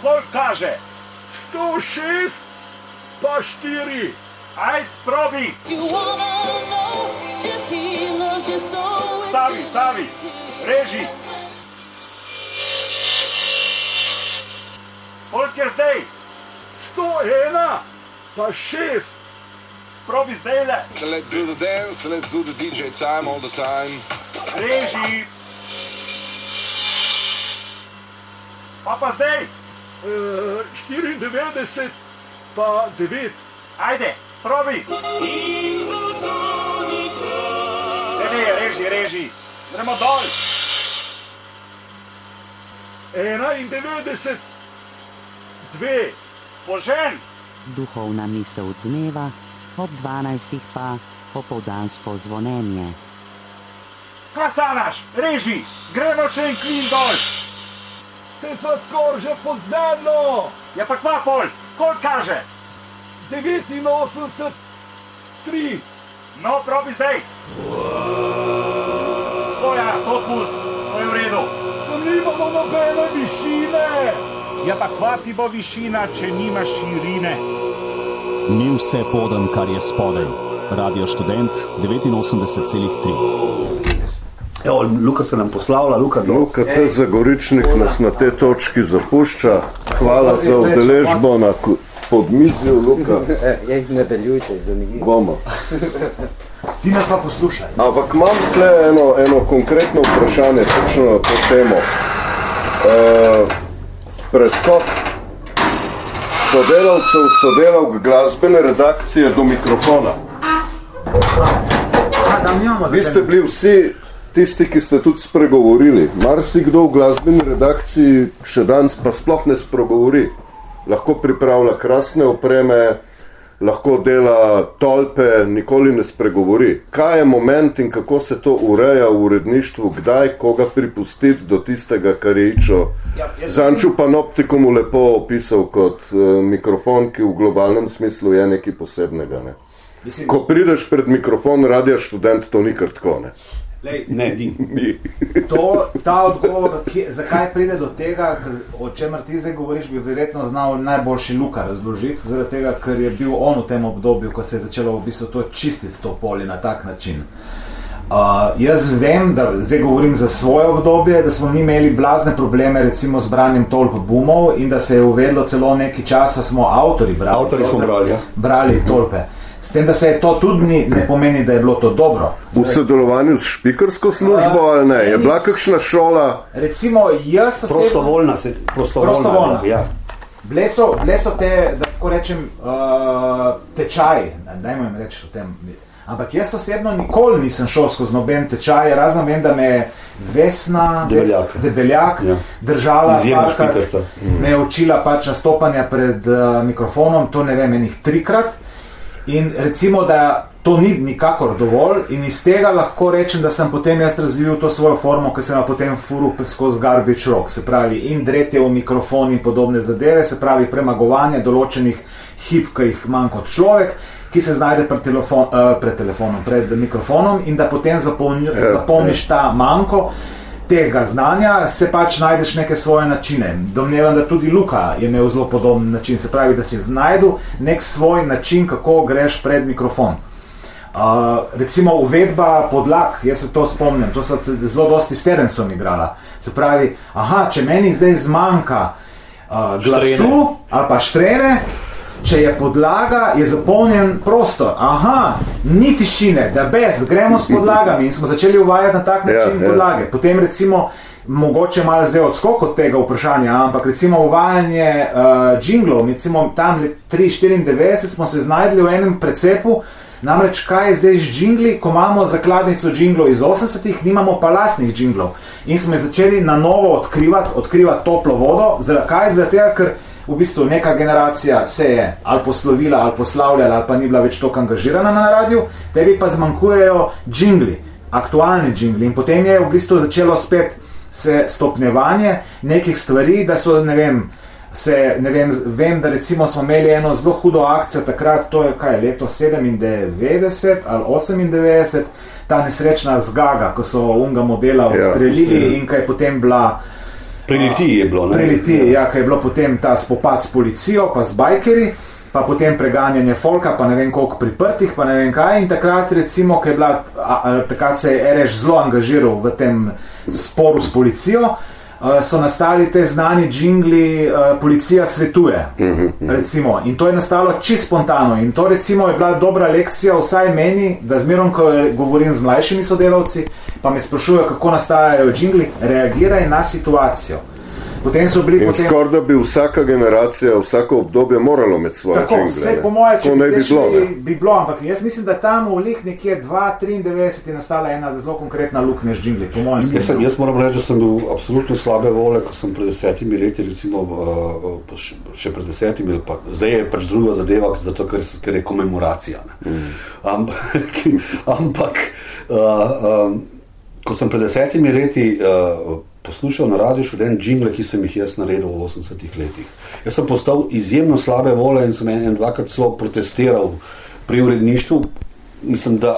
Koliko kaže? 106 pa 4. Ajd, probi. Stavi, reži. Koliko je zdaj? 101 pa 6. Probi zdajle. Let's do the dance, let's do the DJ time all the time. Reži. Pa zdaj? 94 pa 9. Ajde, probi. Reži. Gremo dol. 91 2. Požen. Duhovna misel dneva, ob 12 pa popoldansko zvonjenje. Kaj sanaš? Reži. Gremo še en klin dol. Se sva skor že pod zemljo. Ja pa kva pol? Koliko kaže? 89 3. No, probi zdaj. To pust, to je v redu. Sem nimamo nobene višine. Ja pa kva ti bo višina, če nima širine? Ni vse poden, kar je spodaj. Radio Študent 89,3. Evo, Luka se nam poslavlja, Luka T. Zagoričnik nas na tej točki zapušča. Hvala za udeležbo na podmizju, Luka. Nadaljujte, zanimivo. Bomo. Ti nas pa poslušaj. Ampak imam tle eno konkretno vprašanje, točno na to temo. Preskok sodelavk glasbene redakcije do mikrofona. Vi ste bili vsi tisti, ki ste tudi spregovorili. Marsikdo v glasbeni redakciji še danes pa sploh ne spregovori. Lahko pripravlja krasne opreme, lahko dela tolpe, nikoli ne spregovori. Kaj je moment in kako se to ureja v uredništvu, kdaj koga pripustiti do tistega, kar je Ičo Zanču Panoptikumu lepo opisal kot mikrofon, ki v globalnem smislu je nekaj posebnega. Ne? Ko prideš pred mikrofon Radia Študent, to ni kar tako, ne? Ni. Ta odgovor, zakaj pride do tega, o čemer ti zdaj govoriš, bi verjetno znal najboljši Luka razložiti, zaradi tega, ker je bil on v tem obdobju, ko se je začelo v bistvu to čistiti to polje na tak način. Jaz vem, da zdaj govorim za svoje obdobje, da smo mi imeli blazne probleme recimo z branjem tolp bumov in da se je uvedlo celo nekaj časa, smo avtori brali tolpe. S tem, da se je to tudi ne pomeni, da je bilo to dobro. V sodelovanju s špikarsko službo ali ne? Je bila kakšna šola? Recimo, jaz osebno... Prostovoljna. Ja. Bile so te, da tako rečem, tečaji, dajmo jim reči o tem. Ampak jaz osebno nikoli nisem šel skozi noben tečaj, razen vem, da me je Vesna Debeljak držala parkrat, me je učila pač nastopanja pred mikrofonom, to ne vem, enih 3-krat. In recimo, da to ni nikakor dovolj in iz tega lahko rečem, da sem potem jaz razvil to svojo formo, ki sem jo potem furil skozi garbage rock, se pravi in dretje v mikrofon in podobne zadeve, se pravi premagovanje določenih hip, ki jih manj kot človek, ki se znajde pred mikrofonom in da potem zapolniš ta manko tega znanja, se pač najdeš neke svoje načine. Domnevam, da tudi Luka je imel zelo podoben način, se pravi, da si znajdu nek svoj način, kako greš pred mikrofon. Recimo uvedba podlag, jaz se to spomnim, to so zelo dosti s Terensom igrala. Se pravi, če meni zdaj zmanjka glasu ali pa štrene, če je podlaga, je zapolnjen prostor. Ni tišine, da gremo s podlagami in smo začeli uvajati na tak način podlage. Potem recimo, mogoče malo zdaj odskok od tega vprašanja, ampak recimo uvajanje džinglov, recimo tam 3-94 smo se znajdli v enem precepu, namreč kaj je zdaj z džingli, ko imamo zakladnico džinglov iz 80-ih, nimamo pa lastnih džinglov. In smo začeli na novo odkrivati toplo vodo. Zakaj? Zaradi tega, ker v bistvu neka generacija se je ali poslovila, ali poslavljala, ali pa ni bila več toliko angažirana na radiju, tebi pa zmanjkujejo džingli, aktualni džingli. In potem je v bistvu začelo spet se stopnjevanje nekih stvari, da so, vem, da recimo smo imeli eno zelo hudo akcijo takrat, to je leto 97 ali 98, ta nesrečna zgaga, ko so unga modela ustrelili in kaj potem bila Pri Litiji je bilo, ne? Pri Litiji, ja, ko je bilo potem ta spopad s policijo, pa z bajkeri, pa potem preganjanje folka, pa ne vem koliko priprtih, pa ne vem kaj. In takrat recimo, ko je bila, takrat se je RŠ zelo angažiral v tem sporu s policijo, so nastali te znani džingli Policija svetuje, recimo. In to je nastalo čisto spontano. In to recimo je bila dobra lekcija vsaj meni, da zmerom, ko govorim z mlajšimi sodelavci, pa me sprašujejo, kako nastajajo džingli, reagiraj na situacijo. Potem so bili... In skoraj da bi vsaka generacija, vsako obdobje moralo imeti svoje tako, džingle. Tako, vse po moje, če bi bilo, ampak jaz mislim, da tam v lih nekje 2-93 je nastala ena zelo konkretna luknja z džingli, po mojem spomenu. Jaz moram reči, da sem bil absolutno slabe vole, ko sem pred 10 leti, recimo še pred 10, pa zdaj je pač druga zadeva, zato ker je komemoracija. Ampak ko sem pred 10 leti poslušal na Radiu Študent džingle, ki sem jih jaz naredil v 80 letih. Jaz sem postal izjemno slabe vole in sem dvakrat celo protestiral pri uredništvu. Mislim, da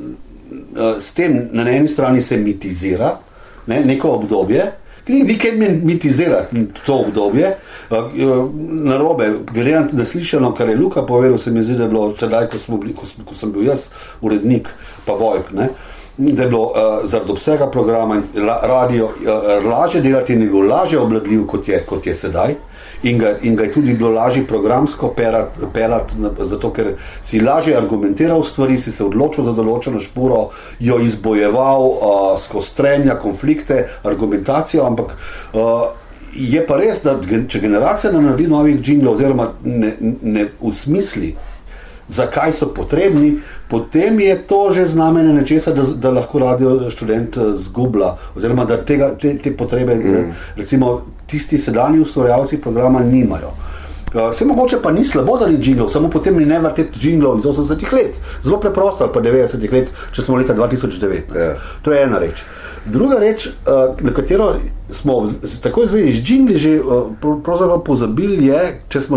s tem na eni strani se mitizira neko obdobje, vi kaj mitizira to obdobje, narobe, glede na slišano, kar je Luka povedal, se mi zdi, da je bilo tedaj, ko sem bil jaz urednik, pa Vojk, da je bilo zaradi obsega programa in radio lažje delati in je bilo lažje obladljiv, kot je sedaj. In ga je tudi bilo lažje programsko pelati, zato ker si lažje argumentiral stvari, si se odločil za določeno špuro, jo izbojeval skozi trenja, konflikte, argumentacijo, ampak je pa res, da če generacija naredi novih džinglov oziroma ne usmisli, zakaj so potrebni, potem je to že znamenje nečesa, da lahko Radio Študent zgubla, oziroma da te potrebe, recimo tisti sedanji ustvarjalci programa nimajo. Vse mogoče pa ni slabo, da ni džinglov, samo potem ni ne vrteti džinglov iz 80 let. Zelo preprosto, ali pa 90 let, če smo leta 2019. To je ena reč. Druga reč, na katero smo tako izvedeli z džingli že pravzaprav pozabili je,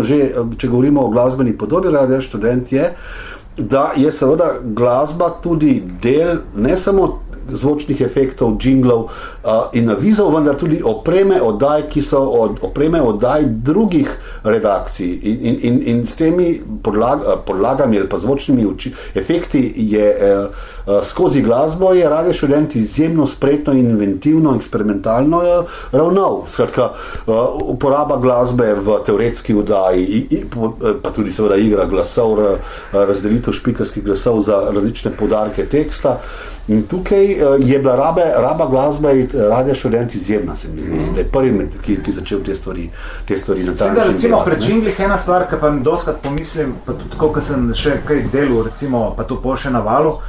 če govorimo o glasbeni podobi Radio Študent, je, da je seveda glasba tudi del ne samo zvočnih efektov, džinglov in navizov, vendar tudi opreme oddaj, ki so opreme oddaj drugih redakcij in s temi podlagami ali pa zvočnimi efekti je skozi glasbo je Radio Študent izjemno spretno, inventivno, eksperimentalno ravnal. Skratka, uporaba glasbe v teoretski oddaji, pa tudi seveda igra glasov, razdelitev špikarskih glasov za različne poudarke teksta. In tukaj je bila raba glasbe in Radio Študent izjemna, se mi zdi, da je prvi, ki začel te stvari na ta način. Recimo pri džinglih ena stvar, ki pa mi doskrat pomislim, pa tudi tako, ko sem še kaj delal, recimo, pa to pol še na valu,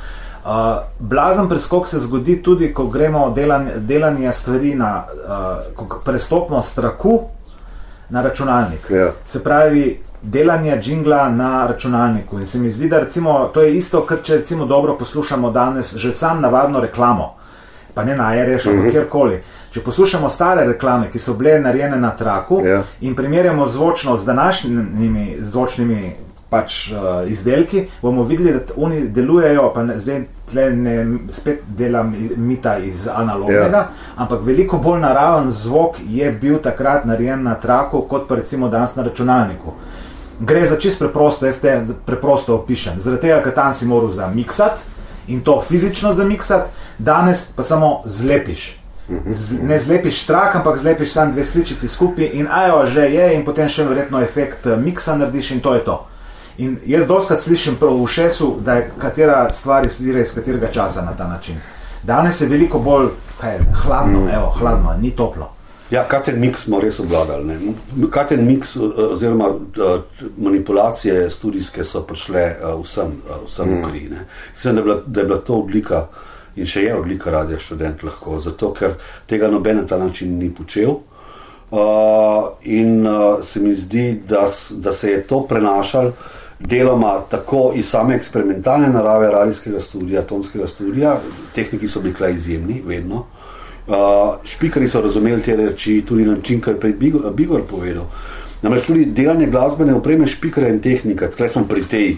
blazen preskok se zgodi tudi, ko gremo delanje stvari na prestopno strahu na računalnik. Ja. Se pravi, delanje džingla na računalniku. In se mi zdi, da recimo, to je isto, kar če recimo dobro poslušamo danes, že sam navadno reklamo, pa ne na RŠ, ali kjerkoli. Če poslušamo stare reklame, ki so bile narejene na traku in primerjamo zvočno z današnjimi zvočnimi izdelki, bomo videli, da oni delujejo, pa zdaj spet delam mita iz analognega, ampak veliko bolj naraven zvok je bil takrat narejen na traku, kot pa recimo danes na računalniku. Gre za čisto preprosto, jaz te preprosto opišem. Zaradi tega, ker tam si moral zamiksati in to fizično zamiksati, danes pa samo zlepiš. Ne zlepiš trak, ampak zlepiš samo dve sličici skupaj in že je in potem še verjetno efekt miksa narediš in to je to. In jaz doskrat slišim prav v ušesu, da je katera stvar izvira iz katerega časa na ta način. Danes je veliko bolj hladno, ni toplo. Ja, kater mix smo res obvladali. Kater mix oziroma manipulacije studijske so prišle vsem v kri. Mislim, da je bila to odlika in še je odlika Radio Študent lahko, zato ker tega noben na ta način ni počel. In se mi zdi, da se je to prenašalo deloma tako iz same eksperimentalne narave radijskega studija, tonskega studija, tehniki so bili izjemni, vedno. Špikari so razumeli te reči, tudi način, kaj je prej Bigor povedal. Namreč tudi delanje glasbene opreme, špikarja in tehnika, tukaj smo pri tej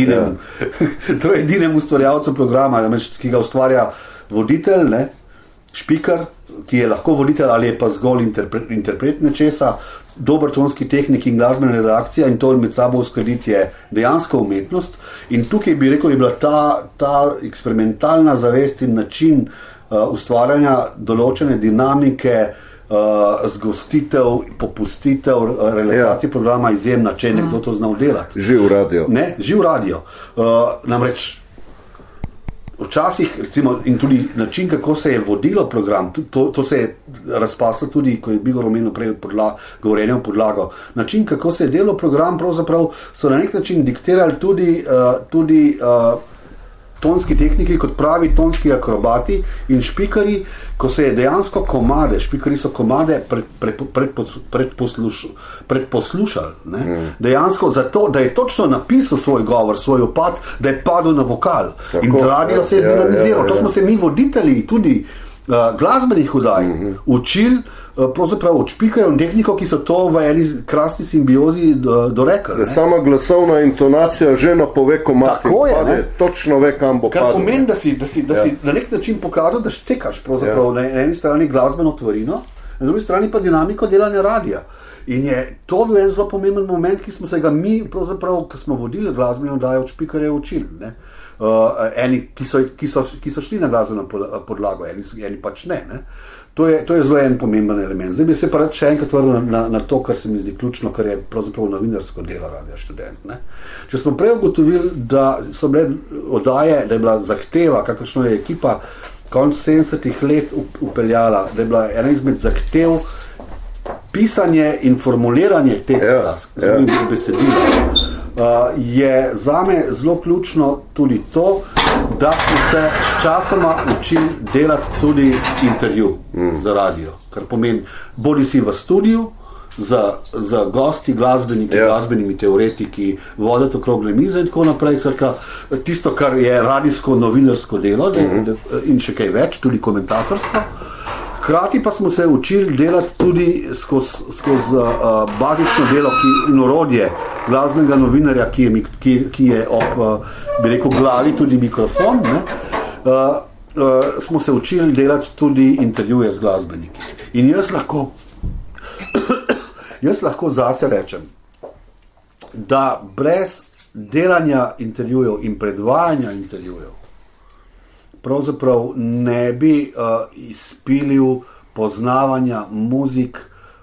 trojedinem ustvarjalcu programa, namreč, ki ga ustvarja voditelj, špiker, ki je lahko voditelj ali je pa zgolj interpret nečesa, dober tonski tehnik in glasbena redakcija in to med sabo uskladiti je dejansko umetnost. In tukaj bi rekel, je bila ta eksperimentalna zavest in način ustvarjanja določene dinamike, zgostitev, popustitev, realizacije programa izjemna, če je nekdo to znal delati. Živ radio. Ne, živ radio. Namreč včasih, recimo, in tudi način, kako se je vodilo program, to se je razpaslo tudi, ko je Bigor omenil prej govorjenje o podlago. Način, kako se je delal program, pravzaprav so na nek način diktirali tudi tonski tehniki, kot pravi tonski akrobati in špikari, ko se je dejansko špikari so komade predposlušali. Dejansko zato, da je točno napisal svoj govor, svoj opad, da je padel na vokal. Tako, in radio se je zdinamiziral. To smo se mi voditelji tudi glasbenih oddaj učili, pravzaprav od špikarjev in tehnikov, ki so to v eni krasni simbiozi dorekli. Sama glasovna intonacija že napove komad. Tako je, točno ve, kam bo padel. Kar pomeni, da si na nek način pokazal, da štekaš pravzaprav na eni strani glasbeno tvorino, na drugi strani pa dinamiko delanja radia. In je to bil en zelo pomemben moment, ki smo se ga mi, pravzaprav, ko smo vodili glasbeno oddajo od špikarjev učili. Eni, ki so šli na glasbeno podlago, eni pač ne. To je zelo en pomemben element. Zdaj bi se pa rad še enkrat vrnil na to, kar se mi zdi ključno, kar je pravzaprav novinarsko delo Radio Študent. Če smo prej ugotovili, da so bile oddaje, da je bila zahteva, kakršno je ekipa konec 70-ih let upeljala, da je bila ena izmed zahtev pisanje in formuliranje teksta, besedila, je zame zelo ključno tudi to, da smo se s časoma učili delati tudi intervju za radio, kar pomeni, bodi si v studiu za gosti, glasbeniki, glasbenimi teoretiki, voditi okrogle mize in tako naprej, tisto, kar je radijsko novinarsko delo in še kaj več, tudi komentatorsko. Hkrati pa smo se učili delati tudi skozi bazično delo in orodje glasbenega novinarja, ki je ob, bi rekel, glavi tudi mikrofon. Smo se učili delati tudi intervjuje z glasbeniki. In jaz lahko zase rečem, da brez delanja intervjujev in predvajanja intervjujev pravzaprav ne bi izpilil poznavanja muzik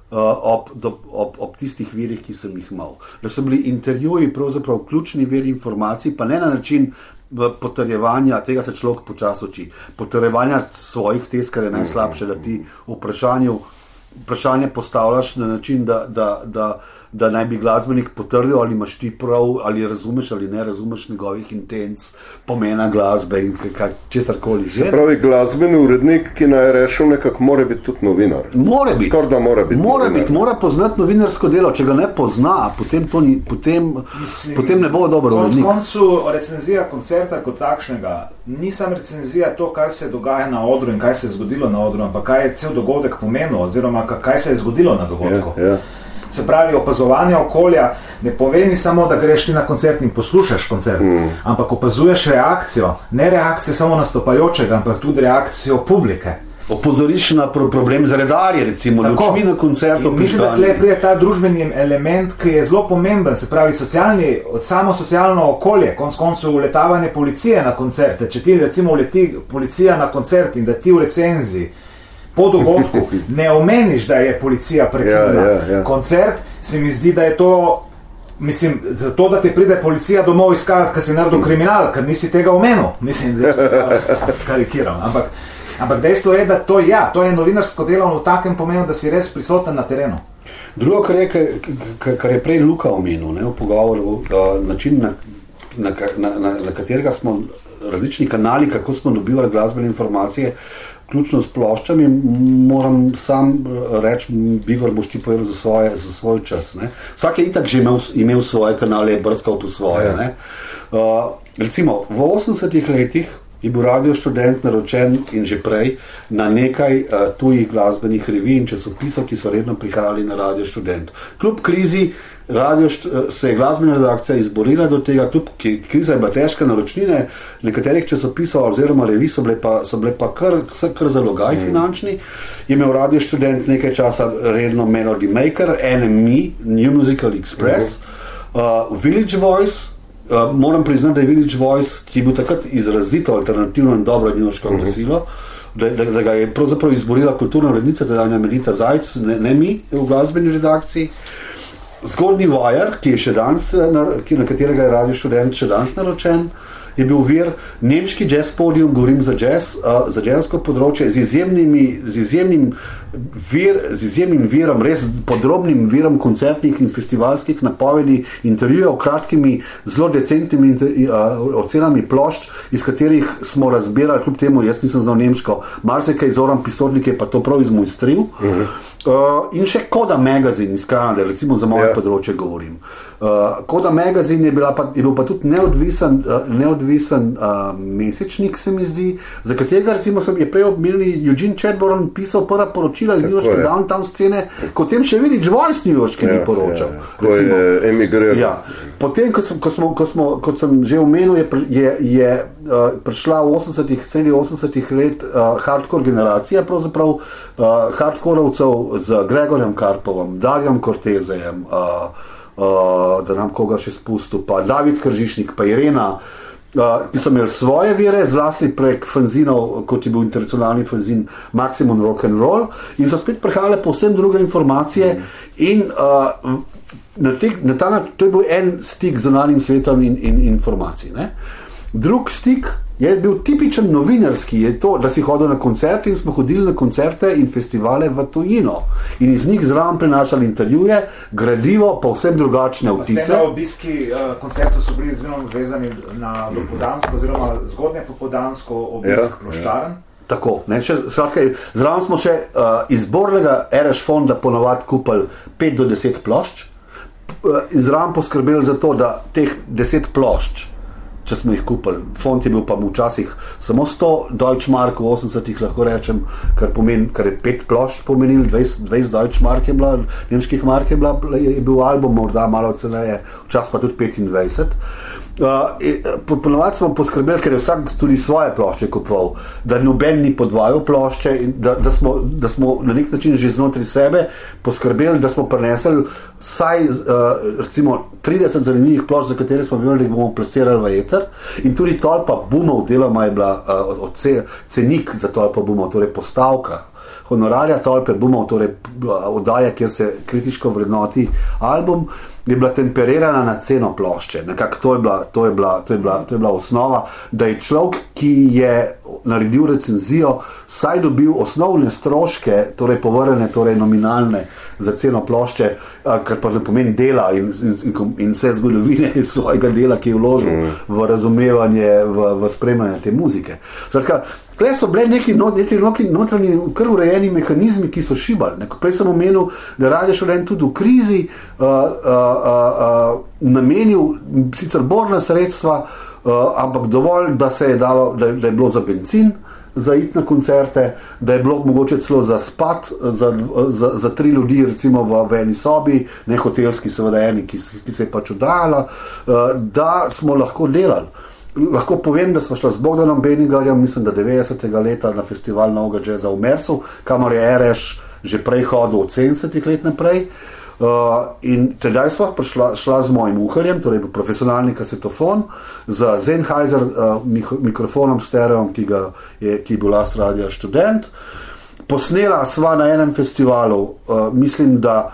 ob tistih virih, ki sem jih imel. Da so bili intervjuji pravzaprav ključni vir informacij, pa ne na način potrjevanja, tega se človek počasi uči, potrjevanja svojih tez, kar je najslabše, da ti vprašanje postavljaš na način, da naj bi glasbenik potrdil, ali imaš ti prav, ali razumeš ali ne razumeš njegovih intenc, pomena glasbe in česarkoli. Se pravi, glasbeni urednik, ki naj rešil nekako, mora biti tudi novinar. Mora biti. Skorda mora biti. Mora poznati novinarsko delo. Če ga ne pozna, potem ne bo dobro urednik. V koncu recenzija koncerta kot takšnega ni samo recenzija to, kar se dogaja na odru in kaj se je zgodilo na odru, ampak kaj je cel dogodek pomenil, oziroma kaj se je zgodilo na dogodku. Se pravi, opazovanje okolja ne pomeni samo, da greš ti na koncert in poslušaš koncert, ampak opazuješ reakcijo, ne reakcijo samo nastopajočega, ampak tudi reakcijo publike. Opozoriš na problem z redarje, recimo, lučmi na koncertu. Mislim, da tle prije ta družbeni element, ki je zelo pomemben, se pravi samo socialno okolje, konec koncev uletavanje policije na koncerte. Če ti recimo uleti policija na koncert in da ti v recenziji po dogodku ne omeniš, da je policija prekinila koncert, se mi zdi, da je to, mislim, zato, da te pride policija domov iskati, ker si naredil kriminal, ker nisi tega omenil. Mislim, da se karikiram. Ampak dejstvo je, da to je novinarsko delo v takem pomenu, da si res prisoten na terenu. Drugo, kar je prej Luka omenil, v pogovoru, način, na katerega smo različni kanali, kako smo dobivali glasbene informacije, ključno s ploščami, moram sam reči, Bigor, boš ti povedal za svoj čas. Vsak je itak že imel svoje kanale, brskal po svoje. Recimo, v 80-ih letih je bil Radio Študent naročen in že prej na nekaj tujih glasbenih revij in časopisov, ki so redno prihajali na Radio Študent. Kljub krizi se je glasbena redakcija izborila do tega, kljub kriza je bila težka, naročnine nekaterih časopisov oziroma revij so bile pa kar zalogaj finančni. Je imel Radio Študent nekaj časa redno Melody Maker, NME, New Musical Express, Village Voice. Moram priznati, da je Village Voice, ki je bil takrat izrazito alternativno in dobro njujorško glasilo, da ga je pravzaprav izborila kulturna urednica, tedanja Melita Zajc, ne mi v glasbeni redakciji. Zgodnji Wire, ki je še danes, na katerega je Radio Študent še danes naročen, je bil vir, nemški jazz podium, govorim za jazz, za jazzko področje, z izjemnim virom, res podrobnim virom koncertnih in festivalskih napovedi, intervjujev, kratkimi, zelo decentnimi ocenami plošč, iz katerih smo razbirali, kljub temu, jaz nisem znal nemško, marsikaj Zoran Pisodnik je pa to prav izmojstril. In še Koda Magazine iz Kanade, recimo za moje področje govorim. Koda Magazine je bil pa tudi neodvisen mesečnik, se mi zdi, za katerega recimo je prej obmirni Eugene Chadbourne pisal prva poročila iz njujorške downtown scene, kot tem še Village Voice njujorški ni poročal. Ko je emigriral. Ja. Potem, kot sem že omenil, je prišla v sredi 80-ih let hardcore generacija, pravzaprav hardcoreovcev z Gregorjem Karpovom, Darjem Cortezejem, da nam koga še spustil, pa David Kržišnik, pa Irena, ki so imeli svoje vire, zlasti prek fanzinov, kot je bil internacionalni fanzin Maximum Rock and Roll, in so spet prihajale povsem druge informacije in to je bil en stik z zunanjim svetom in informacij. Ne? Drug stik je bil tipičen novinarski, je to, da si hodil na koncerte in smo hodili na koncerte in festivale v tujino in iz njih zraven prenašali intervjuje, gradivo, pa vsem drugačne vtise. S tem obiski koncertov so bili zelo vezani na dopoldansko oziroma zgodnje popoldansko obisk ploščaren. Tako, zraven smo še izbornega RS fonda ponovadi kupili 5 do 10 plošč in zraven poskrbeli za to, da teh 10 plošč, če smo jih kupili. Fond je bil pa včasih samo 100 Deutschmark v 80-ih, lahko rečem, kar je 5 plošč pomenil, 20 Deutschmark je bila, nemških mark je bil album, morda malo ceneje, včasih pa tudi 25. Ponovadi smo poskrbeli, ker je vsak tudi svoje plošče kupoval, da noben ni podvajal plošče in da smo na nek način že znotraj sebe poskrbeli, da smo prinesli vsaj recimo 30 zanimivih plošč, za katere smo vedeli, da jih bomo plasirali v eter, in tudi tolpa boomov deloma je bila cenik za tolpa boomov, torej postavka honorarja tolpe boomov, torej oddaja, kjer se kritiško vrednoti album, je bila temperirana na ceno plošče. Nekako to je bila osnova, da je človek, ki je naredil recenzijo, saj dobil osnovne stroške, torej povrjene, torej nominalne za ceno plošče, kar pa ne pomeni dela in vse zgodovine svojega dela, ki je vložil v razumevanje, v spremljanje te muzike. Skratka, tukaj so bile neki notranji kar urejeni mehanizmi, ki so šibali. Prej sem omenil, da Radio Študent tudi v krizi namenil sicer borna sredstva, ampak dovolj, da se je dalo, da je bilo za bencin, za iti na koncerte, da je bilo mogoče celo za spat, za 3 ljudi recimo v eni sobi, ne hotelski, seveda eni, ki se je pač oddajala, da smo lahko delali. Lahko povem, da smo šla z Bogdanom Benigarjem, mislim, da 90. leta na festival novega džeza v Mersu, kamor je RS že prej hodil od 70. let naprej. In tedaj sva šla z mojim uharjem, torej profesionalni kasetofon, z Sennheiser mikrofonom stereom, ki je bil last Radio Študent. Posnela sva na enem festivalu, mislim, da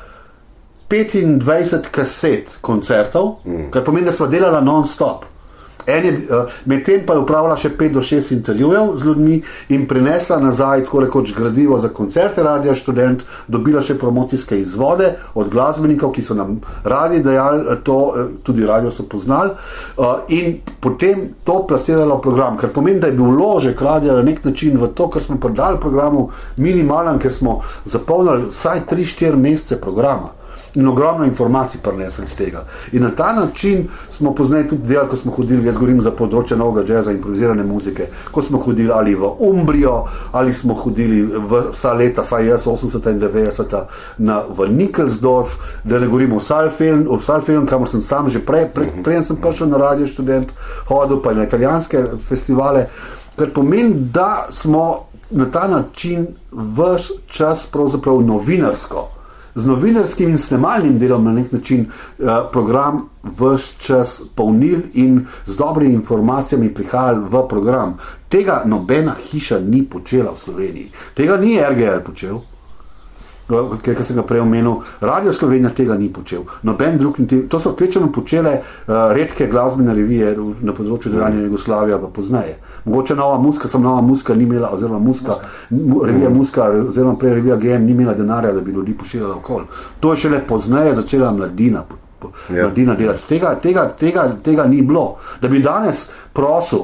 25 kaset koncertov, kar pomeni, da sva delala non-stop. Medtem pa je upravila še 5 do 6 intervjujev z ljudmi in prinesla nazaj tako rekoč gradivo za koncerte Radio Študent, dobila še promocijske izvode od glasbenikov, ki so nam radi dajali to, tudi radio so poznali, in potem to plasirala v program, kar pomeni, da je bil vložek radia na nek način v to, kar smo podali programu minimalen, ker smo zapolnili vsaj 3-4 mesece programa. in ogromno informacij prinesli iz tega. In na ta način smo pozneje tudi delali, ko smo hodili, jaz govorim za področje novega džeza, improvizirane muzike, ko smo hodili ali v Umbrijo, ali smo hodili vsa leta, saj jaz 80 in 90 v Nickelsdorf, da ne govorimo o Saalfelden, kamor sem sam že prej sem prišel na Radio Študent, hodil pa na italijanske festivale, kar pomeni, da smo na ta način ves čas pravzaprav novinarsko, z novinarskim in snemalnim delom na nek način program ves čas polnil in z dobrimi informacijami prihajali v program. Tega nobena hiša ni počela v Sloveniji. Tega ni RGL počel, ker sem ga prej omenil, Radio Slovenija tega ni počel. Noben drug, to so kvečeno počele redke glasbene revije na področju delovanja Jugoslavije, pa pozneje. Mogoče Nova Muska ni imela, oziroma revija Muska, oziroma prej revija GM ni imela denarja, da bi ljudi pošiljala okoli. To je šele pozneje začela mladina delati. Tega ni bilo. Da bi danes prosil,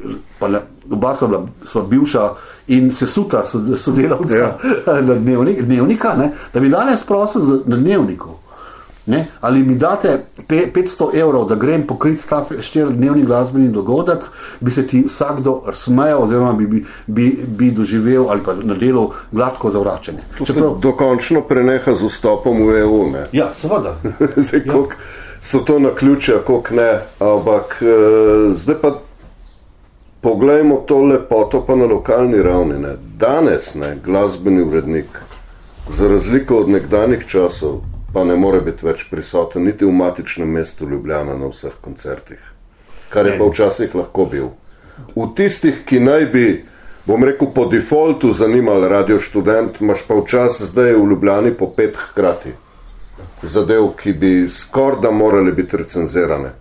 oba sva bivša in sesuta sodelavca na dnevnika, ne? Da bi danes prosil na dnevniku, ne? Ali mi date 500 evrov, da grem pokriti ta 4-dnevni glasbeni dogodek, bi se ti vsakdo smejal oziroma bi doživel ali pa nadelal gladko zavračanje. To se dokončno preneha z vstopom v EU, ne? Ja, seveda. Zdaj, koliko so to naključja, koliko ne, ampak zdaj pa poglejmo to lepoto pa na lokalni ravni, ne? Danes, ne, glasbeni urednik, za razliko od nekdanjih časov, pa ne more biti več prisoten niti v matičnem mestu Ljubljana na vseh koncertih, kar je pa včasih lahko bil. V tistih, ki naj bi, bom rekel, po defaultu zanimali Radio Študent, imaš pa včasih zdaj v Ljubljani po 5 hkrati zadev, ki bi skorda morali biti recenzirane.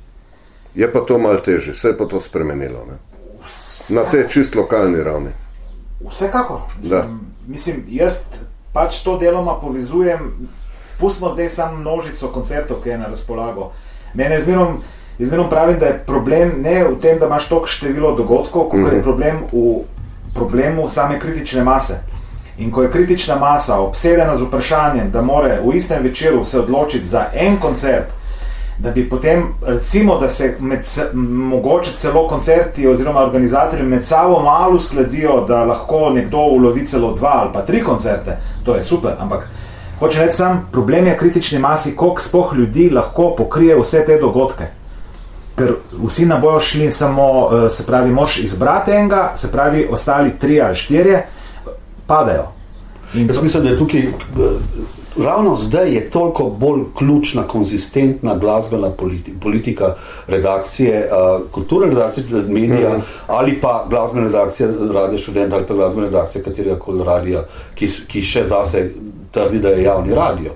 Je pa to malo težje, se je pa to spremenilo, ne? Na tej čist lokalni ravni. Vsekakor. Mislim, jaz pač to deloma povezujem, pustimo zdaj samo množico koncertov, ki je na razpolago. Mene izmerom pravim, da je problem ne v tem, da imaš toliko število dogodkov, kot je problem v problemu same kritične mase. In ko je kritična masa obsedena z vprašanjem, da more v istem večeru se odločiti za en koncert, da bi potem, recimo, da se mogoče celo koncerti oziroma organizatorji med sabo malo sledijo, da lahko nekdo ulovi celo 2 ali pa 3 koncerte, to je super, ampak hoče reči sam, problem je kritični masi, koliko sploh ljudi lahko pokrije vse te dogodke. Ker vsi ne bojo šli samo, se pravi, moš izbrati enega, se pravi, ostali 3 ali 4 padajo. Jaz mislim, da je tukaj ravno zdaj je toliko bolj ključna, konzistentna glasbena politika redakcije, kulturne redakcije medija ali pa glasbene redakcije Radio Študent ali pa glasbene redakcije katerega koli radija, ki še zase trdi, da je javni radio.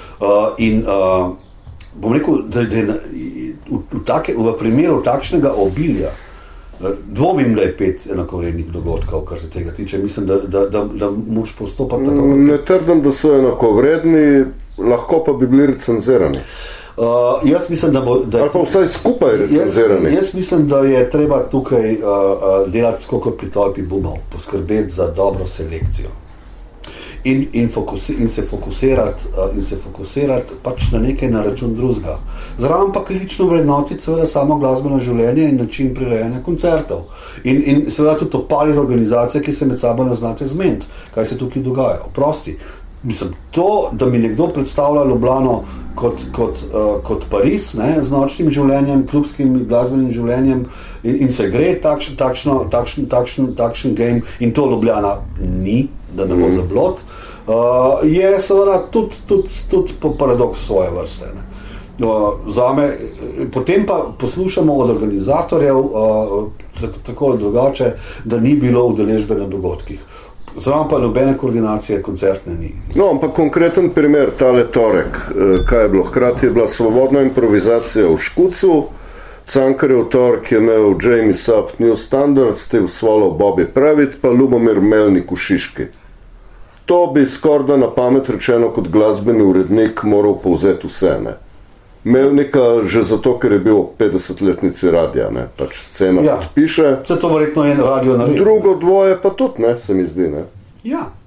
Bom rekel, da v primeru takšnega obilja dvomim, da je 5 enakovrednih dogodkov, kar se tega tiče. Mislim, da moraš postopati tako. Ne trdim, da so enakovredni, lahko pa bi bili recenzirani. Jaz mislim, da bo... Ali pa vsaj skupaj recenzirani. Jaz mislim, da je treba tukaj delati tako kot pri Tolpi Bumov, poskrbeti za dobro selekcijo. In se fokusirati pač na nekaj na račun drugega. Zraven pa kritično vrednotiti seveda samo glasbeno življenje in način prirejanja koncertov. In seveda tudi opaliti organizacije, ki se med sabo ne znate zmeniti, kaj se tukaj dogaja. Oprosti. Mislim, to, da mi nekdo predstavlja Ljubljano kot Pariz, ne, z nočnim življenjem, klubskim glasbenim življenjem in se gre takšen game in to Ljubljana ni, da ne bo zablod, je seveda tudi paradoks svoje vrste. Ne. Zame, potem pa poslušamo od organizatorjev tako ali drugače, da ni bilo udeležbe na dogodkih. Zraven pa nobene koordinacije koncertne ni. No, ampak konkreten primer, tale torek, kaj je bilo? Hkrati je bila svobodna improvizacija v Škucu, Cankarjev torek je imel Jamie Saft New Standards, Steve Swallow Bobby Pravit, pa Lubomir Melnik v Šiški. To bi skorda na pamet rečeno kot glasbeni urednik moral povzeti vse, ne? Melnika že zato, ker je bil 50-letnici radija, ne, pač scena podpiše. Se to verjetno je radio naredil. Drugo dvoje pa tudi, ne, se mi zdi, ne. Ja.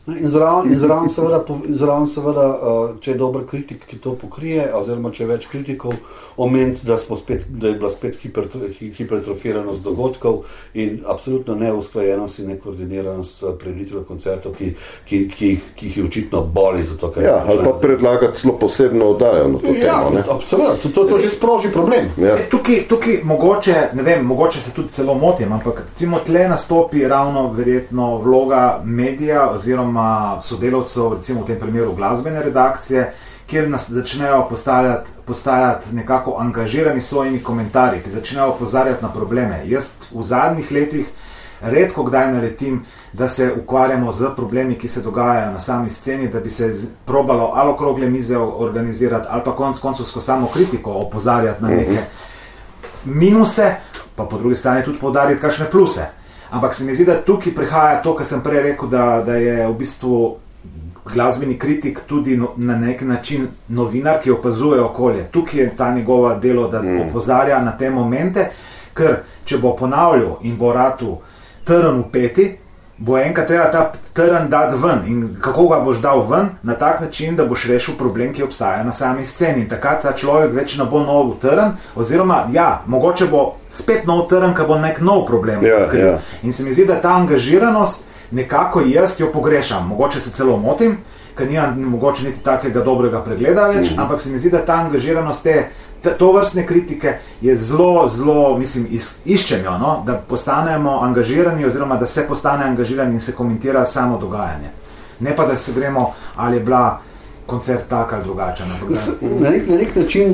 In zraven seveda, če je dober kritik, ki to pokrije, oziroma če je več kritikov, omeniti, da je bila spet hipertrofiranost dogodkov in absolutno neusklajenost in nekoordiniranost prirediteljev koncertov, ki jih je očitno boli za to, kaj ja, ali pa predlagati zelo posebno oddajo na to temo. Ja, absolutno, to že sproži problem. Ja. Tukaj mogoče, ne vem, mogoče se tudi celo motim, ampak recimo tle nastopi ravno verjetno vloga medija oziroma sodelavcev, recimo v tem primeru glasbene redakcije, kjer nas začnejo postajati nekako angažirani s svojimi komentarji, ki začnejo opozarjati na probleme. Jaz v zadnjih letih redko kdaj naletim, da se ukvarjamo z problemi, ki se dogajajo na sami sceni, da bi se probalo ali okrogle mize organizirati, ali pa konec koncev skozi samo kritiko opozarjati na neke minuse, pa po drugi strani tudi poudariti kakšne pluse. Ampak se mi zdi, da tukaj prihaja to, kar sem prej rekel, da je v bistvu glasbeni kritik tudi na nek način novinar, ki opazuje okolje. Tukaj je ta njegova delo, da opozarja na te momente, ker če bo ponavljal in bo ratu trn v peti, bo enkrat treba ta trn dati ven. In kako ga boš dal ven? Na tak način, da boš rešil problem, ki obstaja na sami sceni. In takrat ta človek več ne bo nov trn, oziroma mogoče bo spet nov trn, ko bo nek nov problem odkril. In se mi zdi, da ta angažiranost nekako jaz jo pogrešam. Mogoče se celo motim, ker nimam mogoče niti takega dobrega pregleda več, ampak se mi zdi, da ta angažiranost to vrstne kritike je zelo, mislim, iščenjo, no? Da postanemo angažirani oziroma da se postane angažirani in se komentira samo dogajanje. Ne pa, da se gremo, ali je bila koncert tak ali drugačen. Na nek način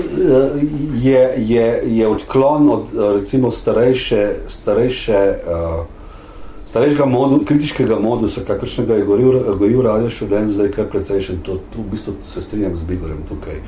je odklon od recimo starejšega kritiškega modusa, kakršnega je gojil Radio Študent, zdaj kar precejšen, to v bistvu se strinjam z Bigorjem tukaj.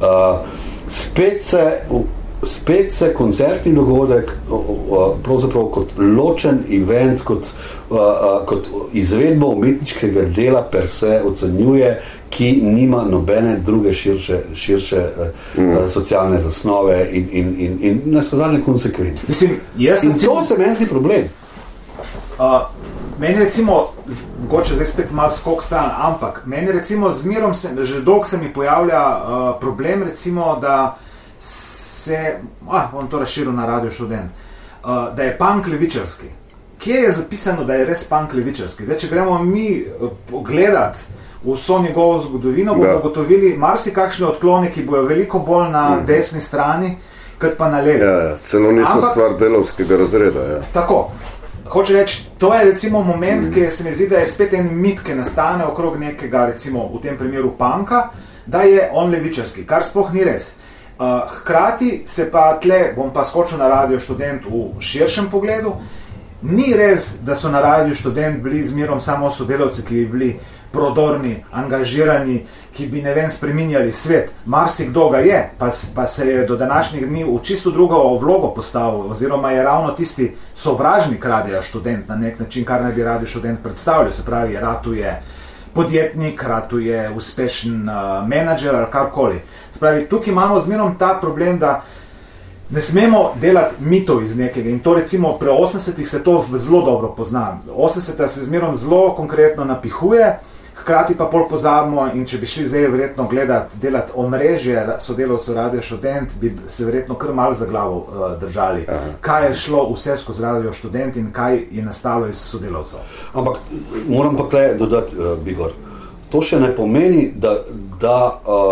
Spet se koncertni dogodek pravzaprav kot ločen event, kot izvedbo umetniškega dela per se ocenjuje, ki nima nobene druge širše socialne zasnove in nazadnje konsekvence. In to se meni zdi problem. Meni recimo, mogoče zdaj spet malo skok stran, ampak meni recimo zmerom že dolgo se mi pojavlja problem recimo, da se, bom to razširil na Radio Študent, da je punk levičarski. Kje je zapisano, da je res punk levičarski? Zdaj, če gremo mi pogledati vso njegovo zgodovino, bomo ugotovili marsikakšne odklone, ki bojo veliko bolj na desni strani, kot pa na levi. Celo niso stvar delavskega razreda. Tako. Hoče reči, to je recimo moment, ki se mi zdi, da je spet en mit, ki nastane okrog nekega, recimo v tem primeru punka, da je on levičarski, kar sploh ni res. Hkrati se pa tle, bom pa skočil na Radio Študent v širšem pogledu, ni res, da so na Radio Študent bili zmerom samo sodelavci, ki bi bili prodorni, angažirani, ki bi, ne vem, spreminjali svet. Marsikdo ga je, pa se je do današnjih dni v čisto drugo vlogo postavil, oziroma je ravno tisti sovražnik Radia Študent na nek način, kar naj bi Radio Študent predstavljal. Se pravi, ratuje podjetnik, ratuje uspešen menadžer ali karkoli. Se pravi, tukaj imamo zmerom ta problem, da ne smemo delati mitov iz nekega in to recimo pri 80-ih se to zelo dobro pozna. 80-ta se zmerom zelo konkretno napihuje, hkrati pa pol pozabimo in če bi šli zdaj verjetno delati omrežje sodelavcev Radio Študent, bi se verjetno kar malo za glavo držali. Kaj je šlo vse skozi Radio Študent in kaj je nastalo iz sodelavcev. Ampak moram pa tukaj dodati, Bigor, to še ne pomeni, da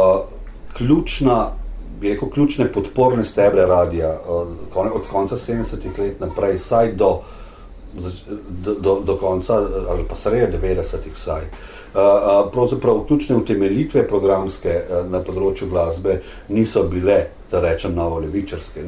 ključne podporne stebre radija od konca 70-ih let naprej, saj do konca, ali pa sredi 90-ih vsaj, pravzaprav ključne utemeljitve programske na področju glasbe niso bile, da rečem, novo levičarske.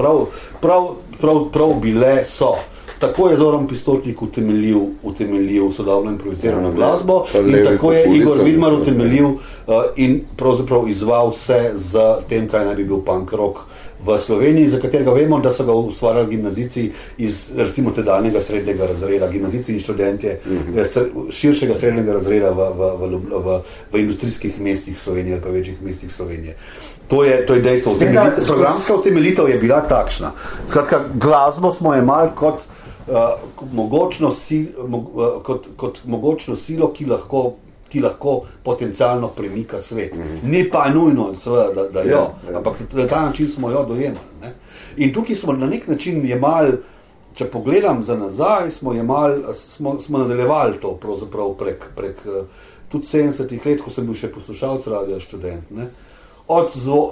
Prav bile so. Tako je Zoran Pistotnik utemeljil sodobno improvizirano glasbo in tako je Igor Vidmar utemeljil in pravzaprav izval vse z tem, kaj naj bi bil punk rock v Sloveniji, za katerega vemo, da so ga ustvarjali gimnazijci iz recimo tedanjega srednjega razreda, gimnazijci in študentje širšega srednjega razreda v industrijskih mestih Slovenije ali pa večjih mestih Slovenije. To je dejstvo. Programska utemeljitev je bila takšna. Skratka, glasbo smo jemali kot kot mogočno silo, ki lahko potencialno premika svet. Ni pa nujno, seveda, da jo, ampak na ta način smo jo dojemali. Ne? In tukaj smo na nek način jemali, če pogledam za nazaj, smo nadaljevali to pravzaprav prek tudi 70 let, ko sem bil še poslušalec Radia Študent. Ne? Od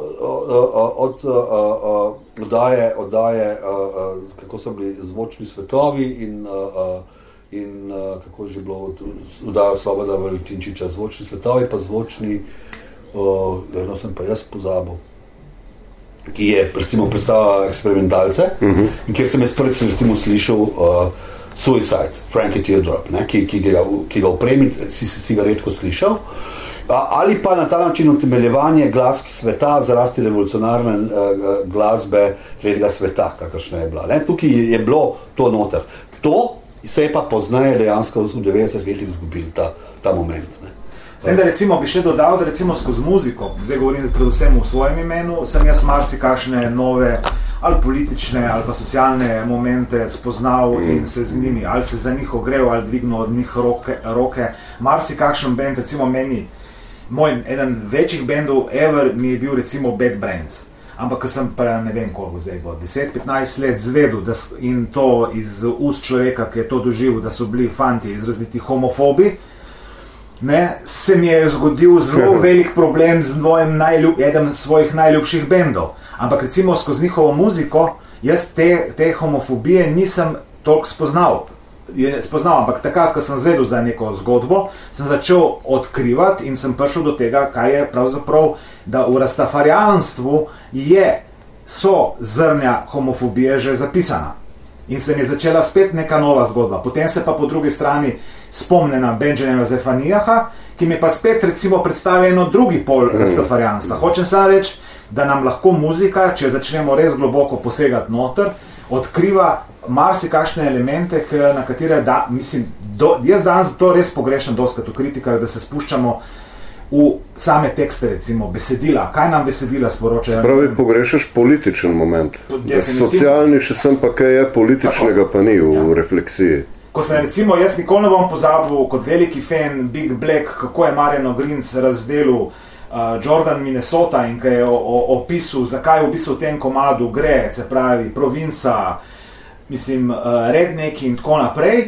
oddaje, kako so bili zvočni svetovi in kako je že bilo oddaja Sloboda Valentinčiča, zvočni svetovi pa zvočni, no sem pa jaz pozabil, ki je recimo predstavljal eksperimentalce, in kjer sem jaz prvič recimo slišal Suicide, Frankie Teardrop, ne, ki ga opremi, si ga redko slišal, ali pa na ta način utemeljevanje glasb sveta, zrasti revolucionarne glasbe tretjega sveta, kakršna je bila. Ne. Tukaj je bilo to noter. To se je pa pozneje dejansko v 90 letih izgubil ta moment. Ne. S tem, da recimo bi še dodal, da recimo skozi muziko, zdaj govorim predvsem v svojem imenu, sem jaz marsikakšne nove ali politične ali pa socialne momente spoznal in se z njimi, ali se za njih ogrel, ali dvignil od njih roke. Marsikakšen band, recimo meni, moj eden večjih bendov ever mi je bil recimo Bad Brains. Ampak ko sem pa ne vem koliko zdaj bo, 10-15 let zvedel in to iz ust človeka, ki je to doživel, da so bili fanti izraziti homofobi, ne, se mi je zgodil zelo velik problem z eden svojih najljubših bendov. Ampak recimo skozi njihovo muziko, jaz te homofobije nisem toliko spoznal, ampak takrat, ko sem zvedel za neko zgodbo, sem začel odkrivati in sem prišel do tega, kaj je pravzaprav, da v rastafarijanstvu so zrnja homofobije že zapisana. In se mi je začela spet neka nova zgodba. Potem se pa po drugi strani spomne na Benjamina Zefanijaha, ki mi pa spet recimo predstavi eno drugi pol rastafarijanstva. Hočem samo reči, da nam lahko muzika, če začnemo res globoko posegati noter, odkriva marsikakšne elemente, na katere jaz danes to res pogrešam doskrat v kritikah, da se spuščamo v same tekste, recimo, besedila. Kaj nam besedila sporočajo? Spravi, pogrešaš političen moment. Socialni še sem pa kaj je, političnega pa ni v refleksiji. Ko sem recimo, jaz nikoli ne bom pozabil, kot veliki fan Big Black, kako je Mariano Grins razdelil Jordan Minnesota in kaj je opisal, zakaj v bistvu v tem komadu gre, se pravi, provinca, redneki in tako naprej.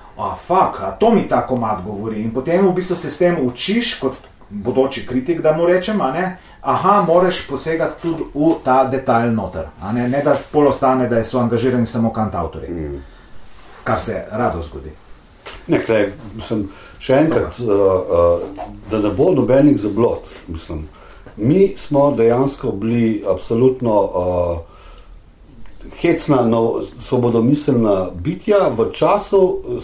To mi ta komad govori. In potem v bistvu se s tem učiš, kot bodoči kritik, da mu rečem, moraš posegati tudi v ta detajl noter. Ne da pol ostane, da so angažirani samo kantavtorji. Kar se rado zgodi. Še enkrat, da ne bo nobenih zablod. Mi smo dejansko bili absolutno hecna, svobodomiselna bitja v času,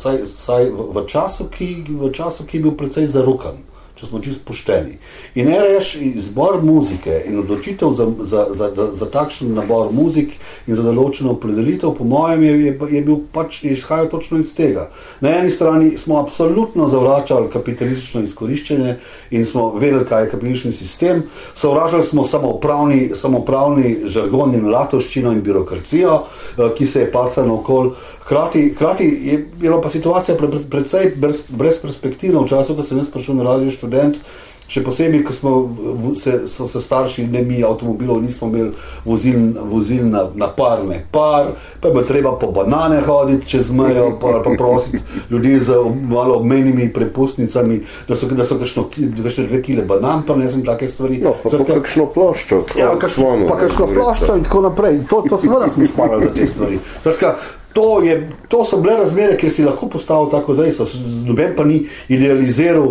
ki je bil precej zarukan, če smo čisto pošteni. In reš izbor muzike in odločitev za takšen nabor muzik in za določeno opredelitev, po mojem, je bil izhajal točno iz tega. Na eni strani smo absolutno zavračali kapitalistično izkoriščenje in smo vedeli, kaj je kapitalistični sistem, sovražali smo samoupravni žargon in latovščino in birokracijo, ki se je pasala okoli. Hkrati je bila pa situacija precej brezperspektivna v času, ko sem jaz prišel na Radio Študent, še posebej, ko so se starši, ne mi, avtomobilov nismo imeli vozil na par, pa je bilo treba po banane hoditi čez mejo, pa prositi ljudi z malo obmejnimi prepustnicami, da so kakšne 2 kile banan, pa ne znam take stvari. No, pa kakšno ploščo. Pa kakšno ploščo in tako naprej. To seveda smo sparali za te stvari. To so bile razmere, kjer si lahko postavil tako dejstvo. Noben pa ni idealiziral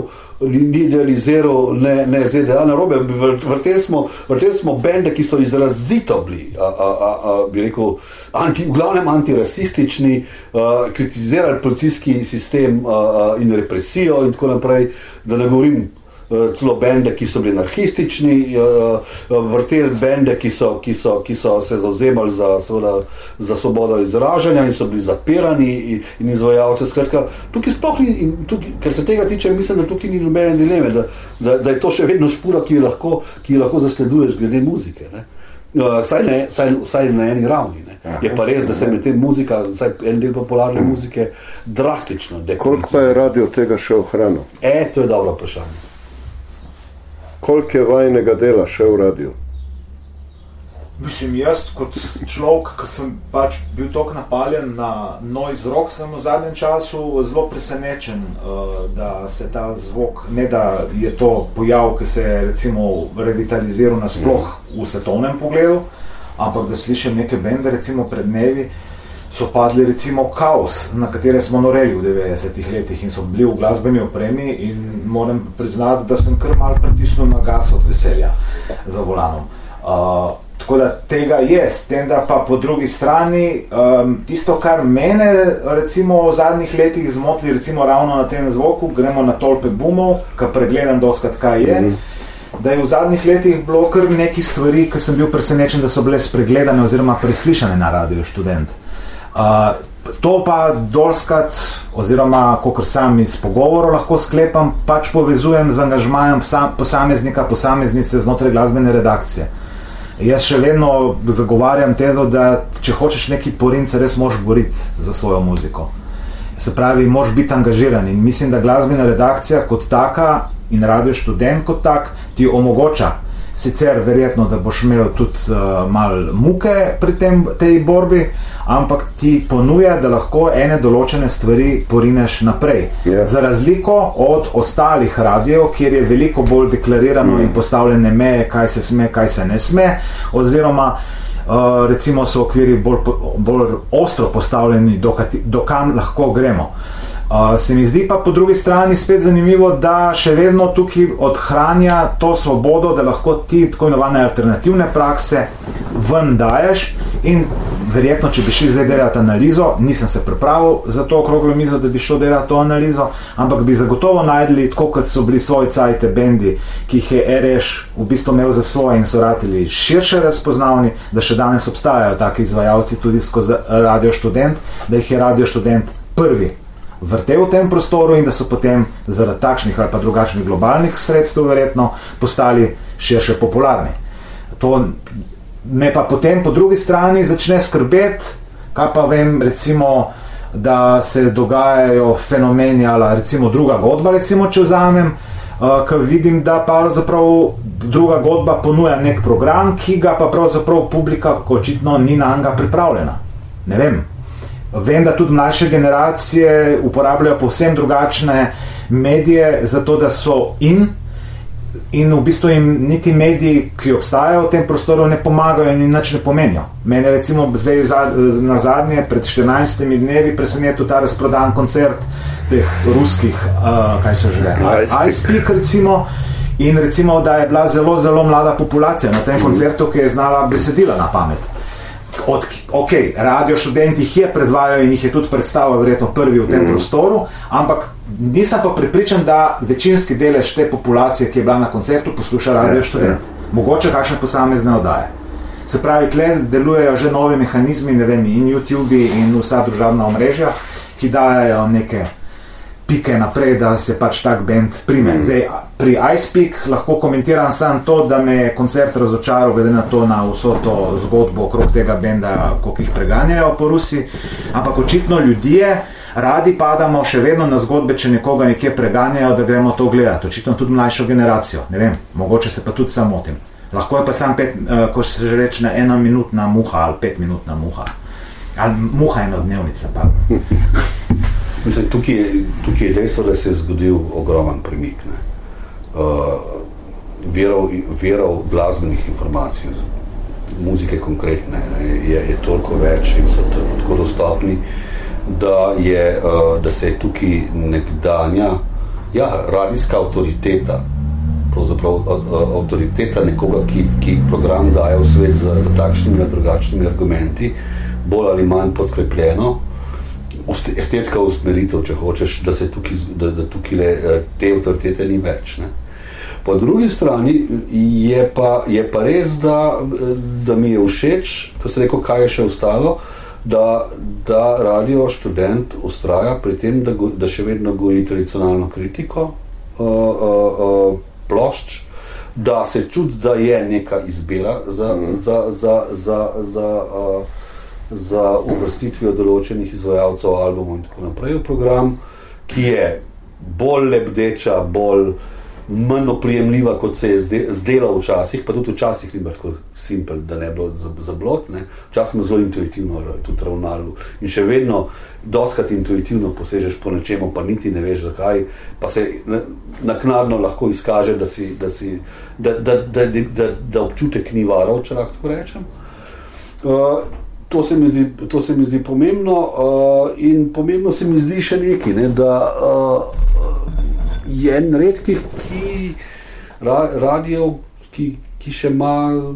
ne ZDA narobe. Vrteli smo bende, ki so izrazito bili, bi rekel, v glavnem antirasistični, kritizirali policijski sistem in represijo in tako naprej, da ne govorim celo bende, ki so bili anarhistični, vrteli bende, ki so se zavzemali za svobodo izražanja in so bili zapirani in izvajalce. Skratka, tukaj sploh ni, ker se tega tiče, mislim, da tukaj ni nobene dileme, da je to še vedno špura, ki jo lahko zasleduješ glede muzike. Ne? Saj na eni ravni. Ne? Je pa res, da se med tem muzika, vsaj en del popularne muzike, drastično depolitizira. Koliko pa je radio tega še ohranil? To je dobro vprašanje. Koliko je vajnega dela še v radiju? Mislim, jaz kot človek, ki sem pač bil toliko napaljen na noise rock, sem v zadnjem času zelo presenečen, da se ta zvok, ne da je to pojav, ki se je recimo revitaliziral nasploh v svetovnem pogledu, ampak da slišim neke bende, recimo pred dnevi, so padli recimo Kaos, na katere smo noreli v 90-ih letih in so bili v glasbeni opremi in moram priznati, da sem kar malo pritisnil na gas od veselja za volanom. Tako da tega je, s tem, da pa po drugi strani tisto, kar mene recimo v zadnjih letih zmotili recimo ravno na tem zvoku, gremo na tolpe boomov, ki pregledam doskrat kaj je, da je v zadnjih letih bilo kar neki stvari, ki sem bil presenečen, da so bile spregledane oziroma preslišane na Radiu Študent. To pa dolskrat, oziroma kakor sam iz pogovorov lahko sklepam, pač povezujem z angažmajem posameznika, posameznice znotraj glasbene redakcije. Jaz še vedno zagovarjam tezo, da če hočeš neki porinc, res moraš boriti za svojo muziko. Se pravi, moraš biti angažiran in mislim, da glasbena redakcija kot taka in Radio Študent kot tak ti omogoča, sicer verjetno, da boš imel tudi malo muke pri tej borbi, ampak ti ponuja, da lahko ene določene stvari porineš naprej. Za razliko od ostalih radijev, kjer je veliko bolj deklarirano in postavljene meje, kaj se sme, kaj se ne sme, oziroma recimo so okviri bolj ostro postavljeni, do kam lahko gremo. Se mi zdi pa po drugi strani spet zanimivo, da še vedno tukaj odhranja to svobodo, da lahko ti tako imenovane alternativne prakse ven daješ in verjetno, če bi šli zdaj delati analizo, nisem se pripravil za to okroglo mizo, da bi šel delati to analizo, ampak bi zagotovo najdli, tako kot so bili svoji cajte bendi, ki jih je RŠ v bistvu imel za svoje in so ratili širše razpoznavni, da še danes obstajajo taki izvajalci tudi skozi Radio Študent, da jih je Radio Študent prvi vrtel v tem prostoru in da so potem zaradi takšnih ali pa drugačnih globalnih sredstev verjetno postali širše popularni. To me pa potem po drugi strani začne skrbeti, kaj pa vem, recimo, da se dogajajo fenomeni ali recimo Druga godba, recimo, če vzamem, ker vidim, da pravzaprav Druga godba ponuja nek program, ki ga pa pravzaprav publika očitno ni nanj pripravljena. Ne vem. Vem, da tudi mlajše generacije uporabljajo povsem drugačne medije za to, da so in v bistvu jim niti mediji, ki obstajajo v tem prostoru, ne pomagajo in jim nič ne pomenijo. Mene recimo zdaj na zadnje, pred 14 dnevi presenetil ta razprodan koncert teh ruskih, kaj so že, iSpeak recimo, in recimo, da je bila zelo, zelo mlada populacija na tem koncertu, ki je znala besedila na pamet. Radio Študent jih je predvajal in jih je tudi predstavil verjetno prvi v tem prostoru, ampak nisem pa prepričan, da večinski delež te populacije, ki je bila na koncertu, posluša Radio Študent. Mogoče kakšne posamezne oddaje. Se pravi, tle delujejo že novi mehanizmi, ne vem, in YouTube in vsa družabna omrežja, ki dajajo neke pike naprej, da se pač tak band prime. Zdaj, pri iSpeak lahko komentiram samo to, da me je koncert razočaral, glede na to, na vso to zgodbo okrog tega benda, koliko jih preganjajo po Rusiji, ampak očitno ljudje radi padamo še vedno na zgodbe, če nekoga nekje preganjajo, da gremo to gledati. Očitno tudi mlajšo generacijo, ne vem, mogoče se pa tudi sam motim. Lahko je pa sam ko se že reče, 1-minutna muha ali 5-minutna muha. Ali muha enodnevnica, pa. Mislim, tukaj je dejstvo, da se je zgodil ogromen premik. Verov glasbenih informacij, muzike konkretne, je toliko več in so tako dostopni, da se je tukaj nekdanja radijska avtoriteta, pravzaprav avtoriteta nekoga, ki program daje v svet za takšnimi in drugačnimi argumenti, bolj ali manj podkrepljeno, estetska usmeritev, če hočeš, da tukaj te avtoritete ni več. Ne? Po drugi strani je pa res, da mi je všeč, ko sem rekel, kaj je še ostalo, da Radio Študent ustraja pri tem, da še vedno goji tradicionalno kritiko plošč, da se čuti, da je neka izbira za za uvrstitvijo določenih izvajalcev albumov in tako naprej v program, ki je bolj lebdeča, manj oprijemljiva, kot se je zdela včasih, pa tudi včasih ni tako simpel, da ne bilo zablot, ne. Včasih smo zelo intuitivno tudi ravnali in še vedno dostikrat intuitivno posežeš po nečemu, pa niti ne veš zakaj, pa se naknadno lahko izkaže, da občutek ni varal, če lahko tako rečem. To se mi zdi pomembno in pomembno se mi zdi še nekaj, ne, da je en redkih radijev, ki še ima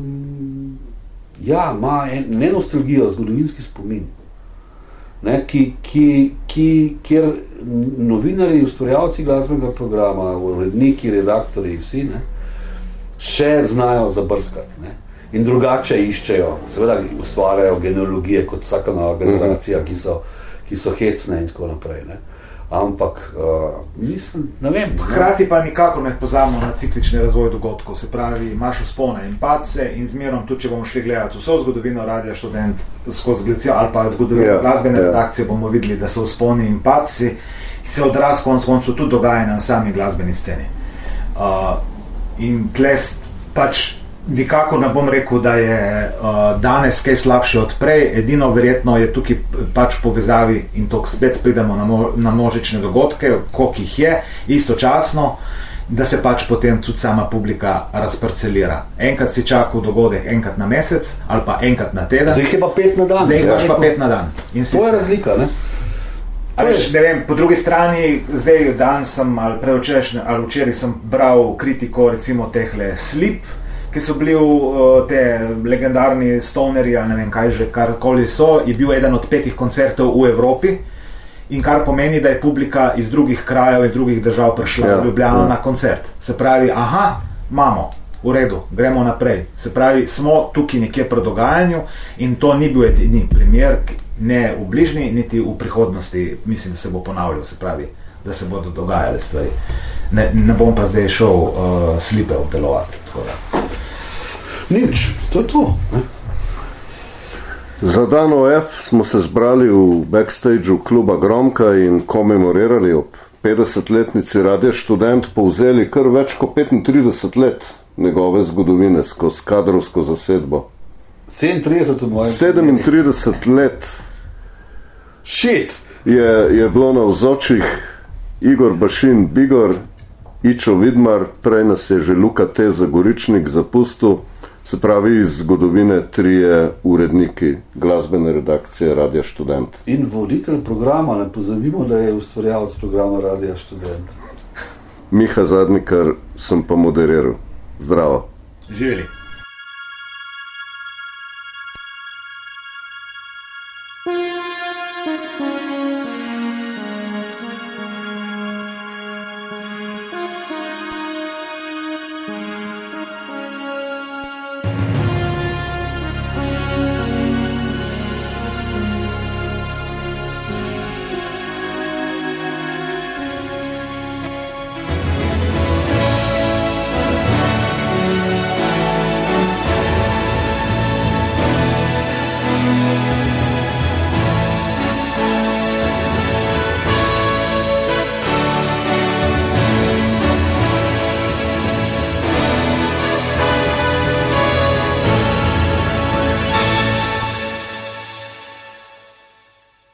ne nostalgijo, zgodovinski spomin, ne, kjer novinarji, ustvarjalci glasbenega programa, uredniki, redaktorji, vsi, ne, še znajo zabrskati, ne, in drugače iščejo, seveda ustvarjajo genealogije kot vsaka nova generacija, ki so hecne in tako naprej, ne. Ampak, mislim, ne vem. Hkrati pa nikakor ne pozabimo na ciklični razvoj dogodkov, se pravi, imaš vzpone in padce in zmerom, tudi če bomo šli gledati vso zgodovino Radia Študent skozi glecijo ali pa zgodovino glasbene redakcije, bomo videli, da so vzponi in padci, se odraz koncu tudi dogaja na sami glasbeni sceni. In tles pač nikako ne bom rekel, da je danes kaj slabše od prej, edino verjetno je tukaj pač povezavi in to spet pridemo na množične dogodke, koliko jih je, istočasno, da se pač potem tudi sama publika razparcelira. Enkrat si čakal dogodek enkrat na mesec ali pa enkrat na teden. Zdaj je pa 5 na dan. Zdaj je pa 5 na dan. To je razlika, ne? Ne vem, po drugi strani, zdaj dan sem ali včeraj sem bral kritiko recimo tehle Slip, ki so bili te legendarni stonerji, ali ne vem kaj že, karkoli so, je bil eden od 5 koncertov v Evropi in kar pomeni, da je publika iz drugih krajev in drugih držav prišla v Ljubljano na koncert. Se pravi, imamo, v redu, gremo naprej. Se pravi, smo tukaj nekje pri dogajanju in to ni bil edini primer, ne v bližnji, niti v prihodnosti, mislim, da se bo ponavljal, se pravi, da se bodo dogajale stvari. Ne bom pa zdaj šel Slipe obdelovati, tako da. Nič, to je to. Ne? Za dan OF smo se zbrali v backstageu kluba Gromka in komemorirali ob 50-letnici Radia Študent, povzeli kar več kot 35 let njegove zgodovine skozi kadrovsko zasedbo. 37 let. Shit! Je bilo navzočih Igor Bašin Bigor, Ičo Vidmar, prej nas je že Luka T. Zagoričnik zapustil, se pravi iz zgodovine 3 uredniki glasbene redakcije Radia Študent. In voditelj programa, ne pozabimo, da je ustvarjalec programa Radia Študent. Miha Zadnikar sem pa moderiral. Zdravo. Živeli.